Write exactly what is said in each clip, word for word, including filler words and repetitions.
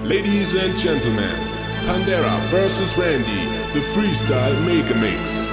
Ladies and gentlemen, Pandera versus Randy, the Freestyle Mega Mix.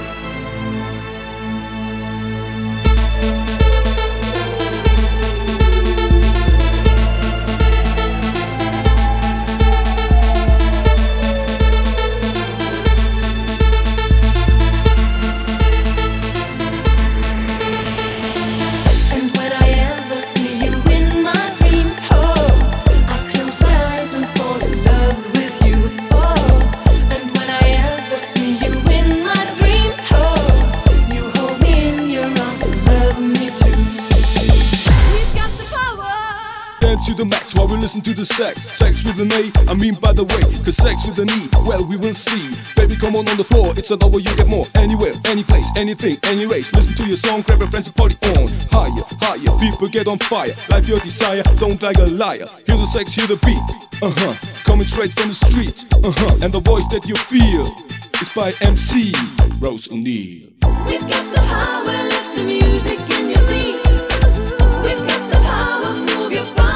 To the max while we listen to the sex. Sex with an A, I mean by the way, cause sex with an E, well we will see. Baby come on on the floor, it's a double, you get more. Anywhere, any place, anything, any race. Listen to your song, grab your friends and party on. Higher, higher, people get on fire. Life your desire, don't like a liar. Hear the sex, hear the beat, uh-huh. Coming straight from the street, uh-huh. And the voice that you feel is by M C Rose O'Neal. We've got the power, let the music in your feet. We've got the power, move your body.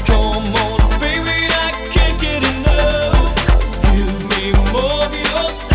Your